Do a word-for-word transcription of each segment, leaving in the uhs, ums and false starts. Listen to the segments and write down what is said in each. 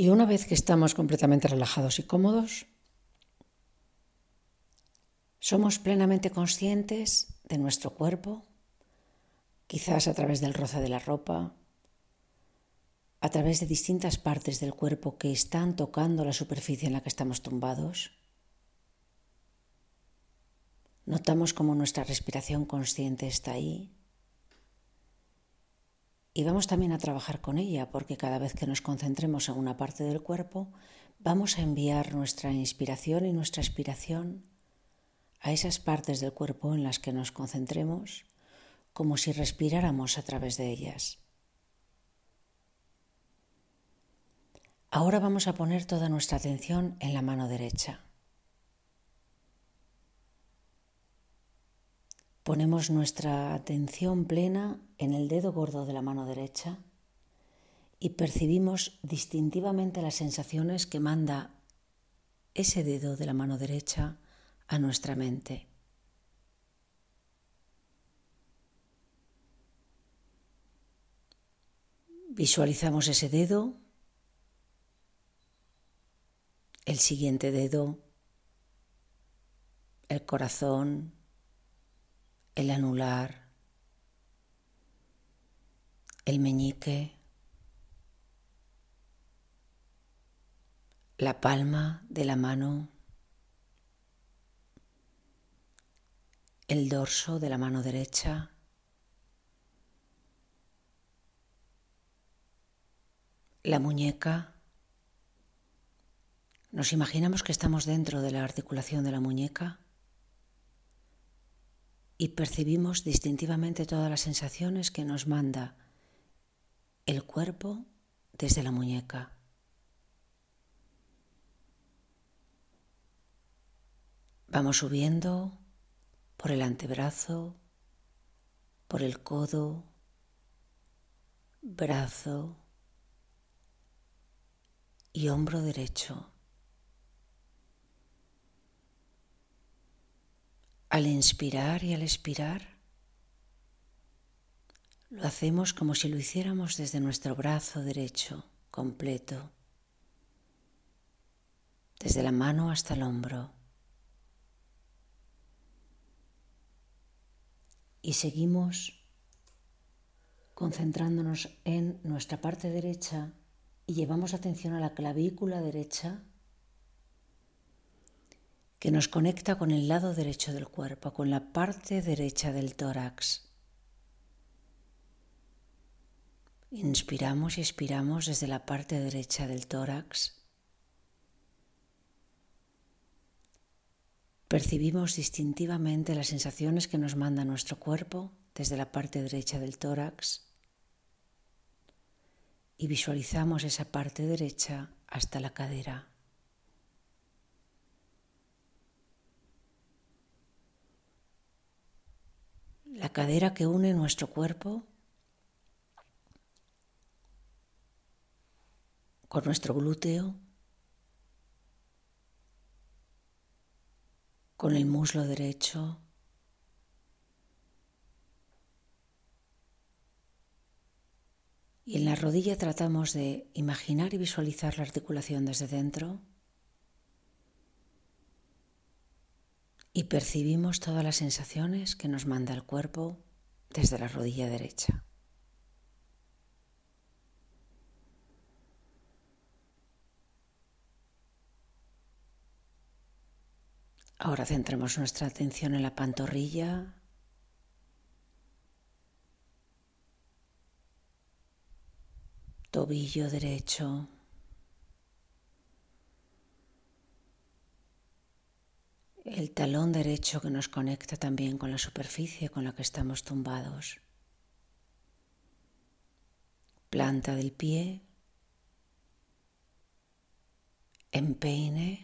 Y una vez que estamos completamente relajados y cómodos, somos plenamente conscientes de nuestro cuerpo, quizás a través del roce de la ropa, a través de distintas partes del cuerpo que están tocando la superficie en la que estamos tumbados. Notamos cómo nuestra respiración consciente está ahí. Y vamos también a trabajar con ella, porque cada vez que nos concentremos en una parte del cuerpo, vamos a enviar nuestra inspiración y nuestra expiración a esas partes del cuerpo en las que nos concentremos, como si respiráramos a través de ellas. Ahora vamos a poner toda nuestra atención en la mano derecha. Ponemos nuestra atención plena en el dedo gordo de la mano derecha y percibimos distintivamente las sensaciones que manda ese dedo de la mano derecha a nuestra mente. Visualizamos ese dedo, el siguiente dedo, el corazón, el anular, el meñique, la palma de la mano, el dorso de la mano derecha, la muñeca. Nos imaginamos que estamos dentro de la articulación de la muñeca y percibimos distintivamente todas las sensaciones que nos manda el cuerpo desde la muñeca. Vamos subiendo por el antebrazo, por el codo, brazo y hombro derecho. Al inspirar y al expirar, lo hacemos como si lo hiciéramos desde nuestro brazo derecho completo, desde la mano hasta el hombro. Y seguimos concentrándonos en nuestra parte derecha y llevamos atención a la clavícula derecha que nos conecta con el lado derecho del cuerpo, con la parte derecha del tórax. Inspiramos y expiramos desde la parte derecha del tórax. Percibimos distintivamente las sensaciones que nos manda nuestro cuerpo desde la parte derecha del tórax y visualizamos esa parte derecha hasta la cadera. La cadera que une nuestro cuerpo con nuestro glúteo, con el muslo derecho, y en la rodilla tratamos de imaginar y visualizar la articulación desde dentro y percibimos todas las sensaciones que nos manda el cuerpo desde la rodilla derecha. Ahora centremos nuestra atención en la pantorrilla, tobillo derecho, el talón derecho que nos conecta también con la superficie con la que estamos tumbados, planta del pie, empeine,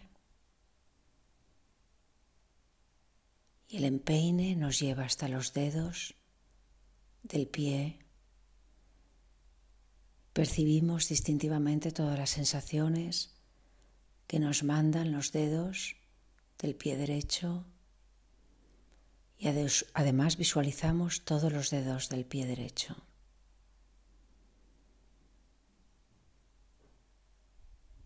y el empeine nos lleva hasta los dedos del pie. Percibimos distintivamente todas las sensaciones que nos mandan los dedos del pie derecho y además visualizamos todos los dedos del pie derecho.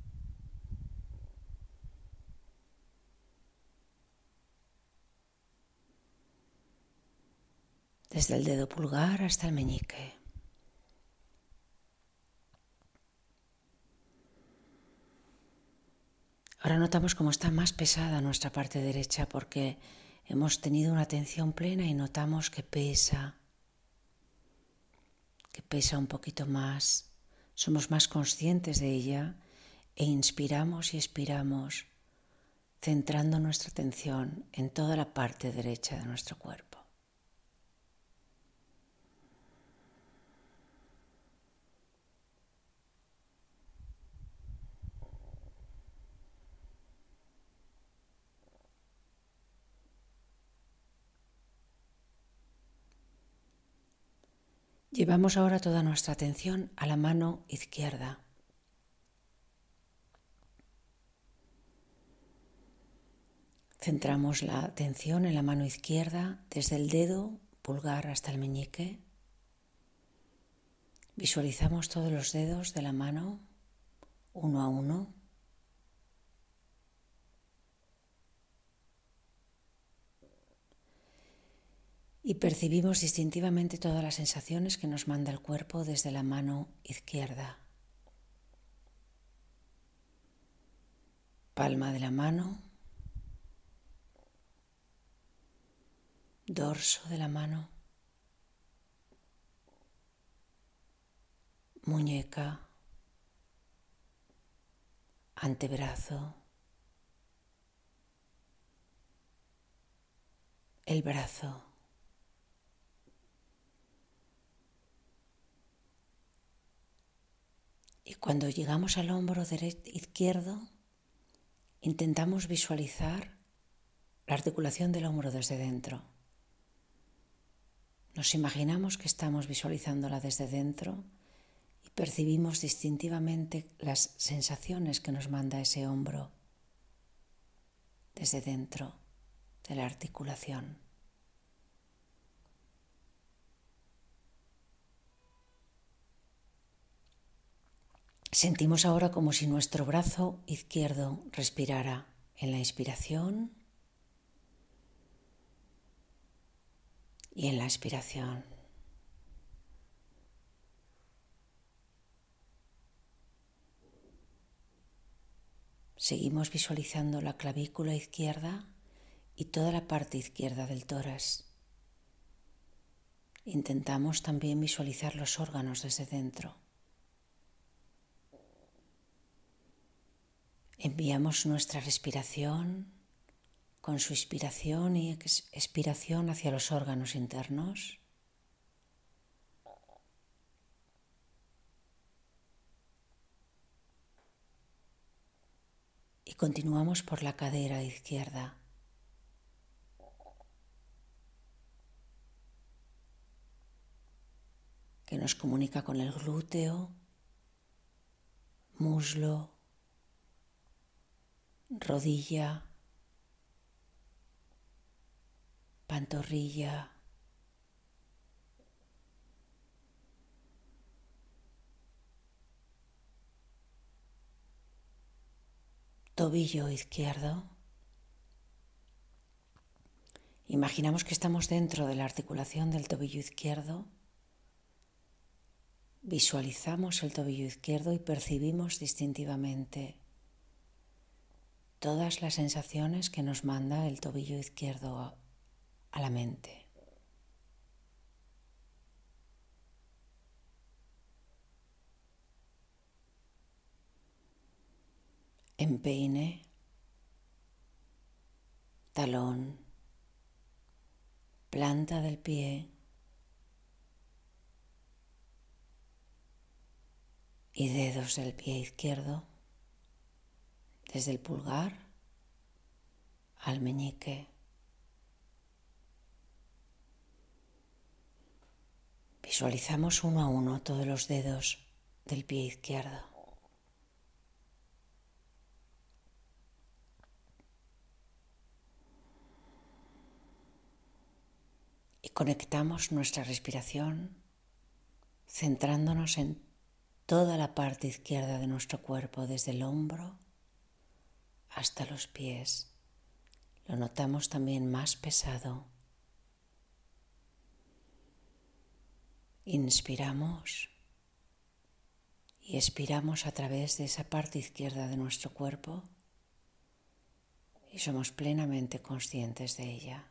desde el dedo pulgar hasta el meñique. Ahora notamos cómo está más pesada nuestra parte derecha porque hemos tenido una atención plena y notamos que pesa, que pesa un poquito más. Somos más conscientes de ella e inspiramos y expiramos, centrando nuestra atención en toda la parte derecha de nuestro cuerpo. Llevamos ahora toda nuestra atención a la mano izquierda. Centramos la atención en la mano izquierda desde el dedo pulgar hasta el meñique. Visualizamos todos los dedos de la mano, uno a uno. Y percibimos instintivamente todas las sensaciones que nos manda el cuerpo desde la mano izquierda. Palma de la mano, dorso de la mano, muñeca, antebrazo, el brazo. Y cuando llegamos al hombro derecho, izquierdo, intentamos visualizar la articulación del hombro desde dentro. Nos imaginamos que estamos visualizándola desde dentro y percibimos distintivamente las sensaciones que nos manda ese hombro desde dentro de la articulación. Sentimos ahora como si nuestro brazo izquierdo respirara en la inspiración y en la expiración. Seguimos visualizando la clavícula izquierda y toda la parte izquierda del tórax. Intentamos también visualizar los órganos desde dentro. Enviamos nuestra respiración con su inspiración y expiración hacia los órganos internos. Y continuamos por la cadera izquierda. Que nos comunica con el glúteo, muslo, rodilla, pantorrilla, tobillo izquierdo. Imaginamos que estamos dentro de la articulación del tobillo izquierdo. Visualizamos el tobillo izquierdo y percibimos distintivamente todas las sensaciones que nos manda el tobillo izquierdo a la mente. Empeine, talón, planta del pie y dedos del pie izquierdo, desde el pulgar al meñique. Visualizamos uno a uno todos los dedos del pie izquierdo. Y conectamos nuestra respiración centrándonos en toda la parte izquierda de nuestro cuerpo, desde el hombro hasta los pies. Lo notamos también más pesado. Inspiramos y expiramos a través de esa parte izquierda de nuestro cuerpo y somos plenamente conscientes de ella.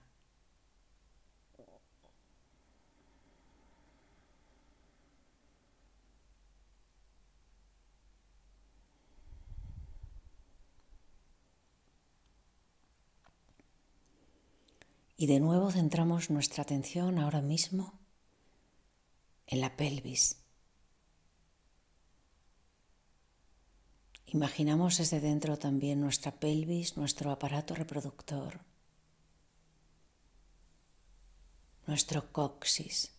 Y de nuevo centramos nuestra atención ahora mismo en la pelvis. Imaginamos desde dentro también nuestra pelvis, nuestro aparato reproductor, nuestro coxis.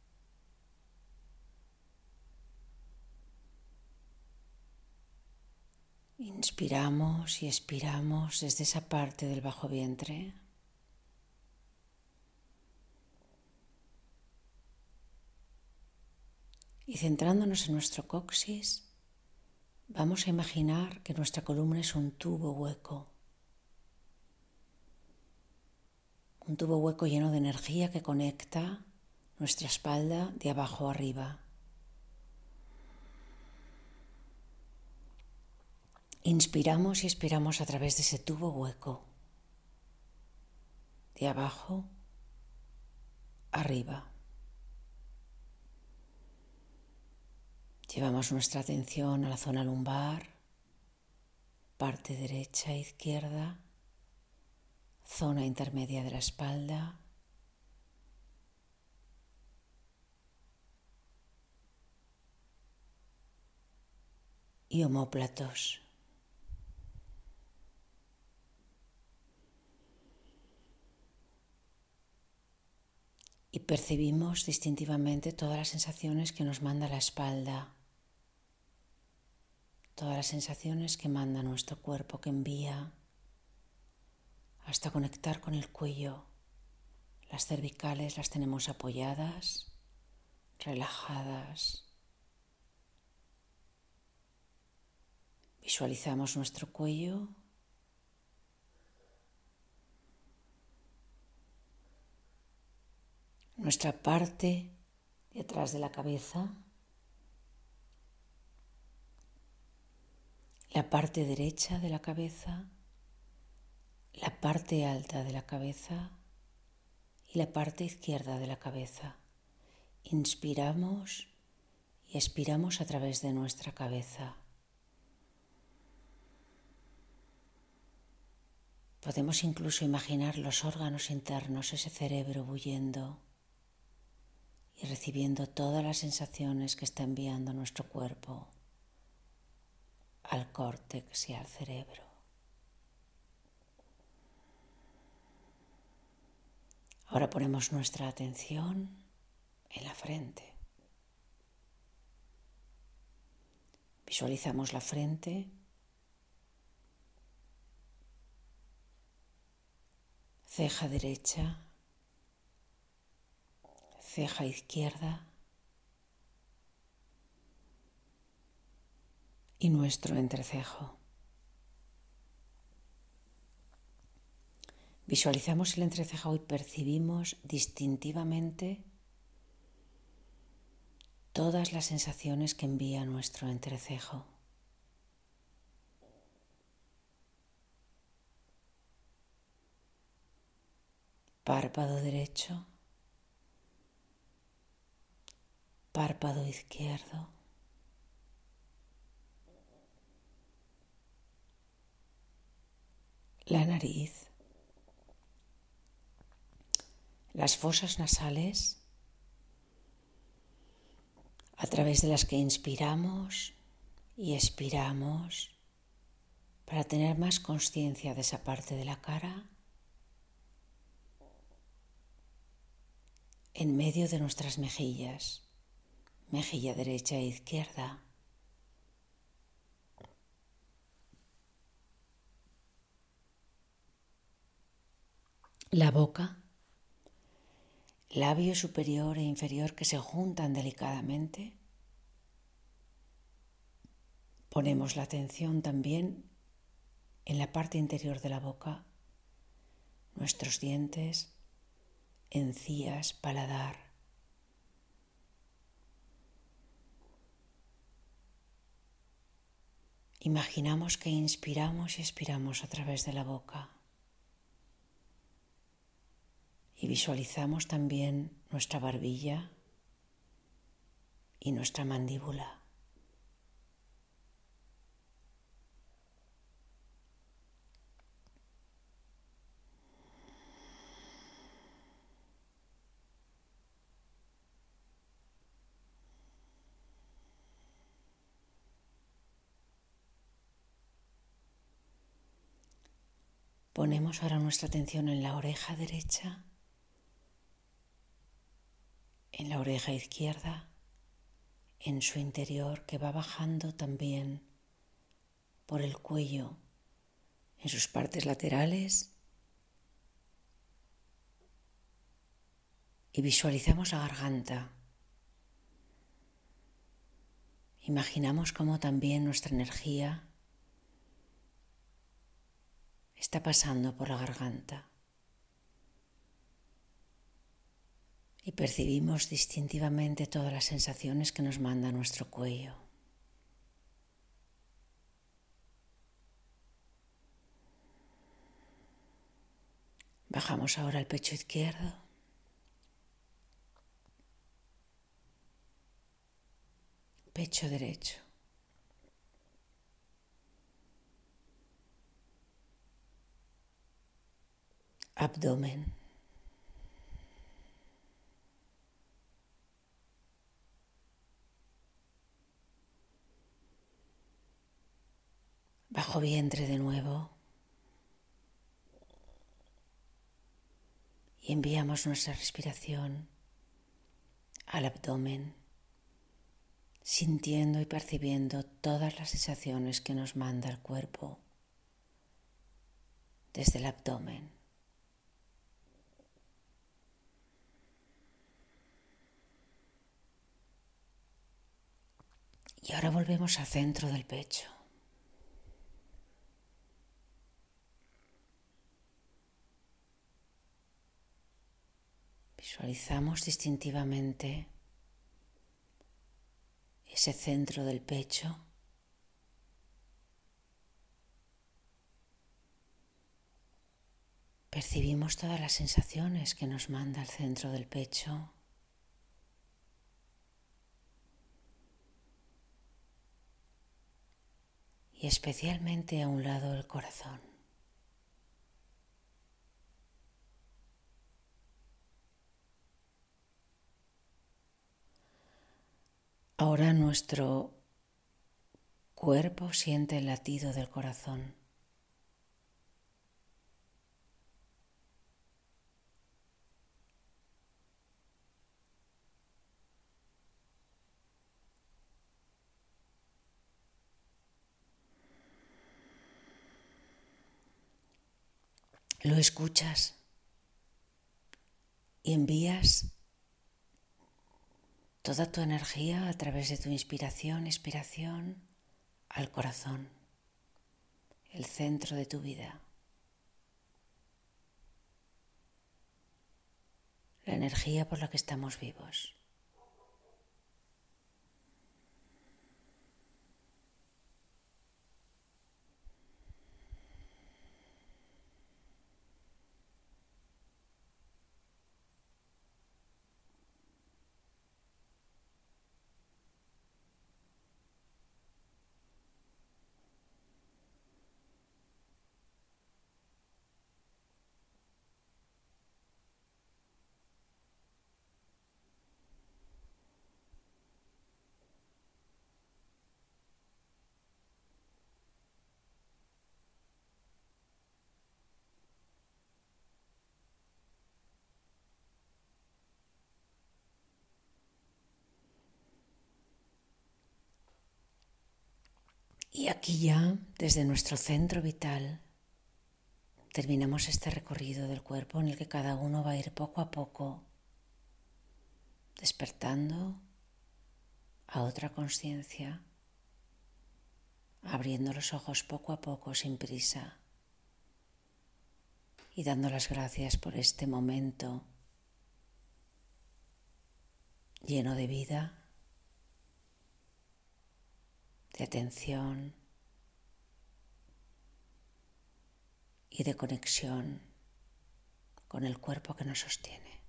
Inspiramos y expiramos desde esa parte del bajo vientre. Y centrándonos en nuestro coxis, vamos a imaginar que nuestra columna es un tubo hueco. Un tubo hueco lleno de energía que conecta nuestra espalda de abajo a arriba. Inspiramos y expiramos a través de ese tubo hueco, de abajo arriba. Llevamos nuestra atención a la zona lumbar, parte derecha e izquierda, zona intermedia de la espalda, y omóplatos. Y percibimos distintivamente todas las sensaciones que nos manda la espalda, todas las sensaciones que manda nuestro cuerpo, que envía hasta conectar con el cuello. Las cervicales las tenemos apoyadas, relajadas. Visualizamos nuestro cuello. Nuestra parte detrás de la cabeza, la parte derecha de la cabeza, la parte alta de la cabeza y la parte izquierda de la cabeza. Inspiramos y expiramos a través de nuestra cabeza. Podemos incluso imaginar los órganos internos, ese cerebro bullendo y recibiendo todas las sensaciones que está enviando nuestro cuerpo al córtex y al cerebro. Ahora ponemos nuestra atención en la frente. Visualizamos la frente, ceja derecha, ceja izquierda y nuestro entrecejo. Visualizamos el entrecejo y percibimos distintivamente todas las sensaciones que envía nuestro entrecejo. Párpado derecho, párpado izquierdo, la nariz, las fosas nasales a través de las que inspiramos y expiramos para tener más consciencia de esa parte de la cara en medio de nuestras mejillas, mejilla derecha e izquierda. La boca, labio superior e inferior que se juntan delicadamente. Ponemos la atención también en la parte interior de la boca, nuestros dientes, encías, paladar. Imaginamos que inspiramos y expiramos a través de la boca y visualizamos también nuestra barbilla y nuestra mandíbula. Ponemos ahora nuestra atención en la oreja derecha, en la oreja izquierda, en su interior que va bajando también por el cuello, en sus partes laterales, y visualizamos la garganta. Imaginamos cómo también nuestra energía está pasando por la garganta y percibimos distintivamente todas las sensaciones que nos manda nuestro cuello. Bajamos ahora el pecho izquierdo, pecho derecho, abdomen, bajo vientre de nuevo, y enviamos nuestra respiración al abdomen, sintiendo y percibiendo todas las sensaciones que nos manda el cuerpo desde el abdomen. Y ahora volvemos al centro del pecho. Visualizamos distintivamente ese centro del pecho. Percibimos todas las sensaciones que nos manda el centro del pecho. Y especialmente a un lado del corazón. Ahora nuestro cuerpo siente el latido del corazón. Lo escuchas y envías toda tu energía a través de tu inspiración, expiración al corazón, el centro de tu vida. La energía por la que estamos vivos. Y aquí ya, desde nuestro centro vital, terminamos este recorrido del cuerpo en el que cada uno va a ir poco a poco despertando a otra conciencia, abriendo los ojos poco a poco sin prisa y dando las gracias por este momento lleno de vida, de atención, y de conexión con el cuerpo que nos sostiene.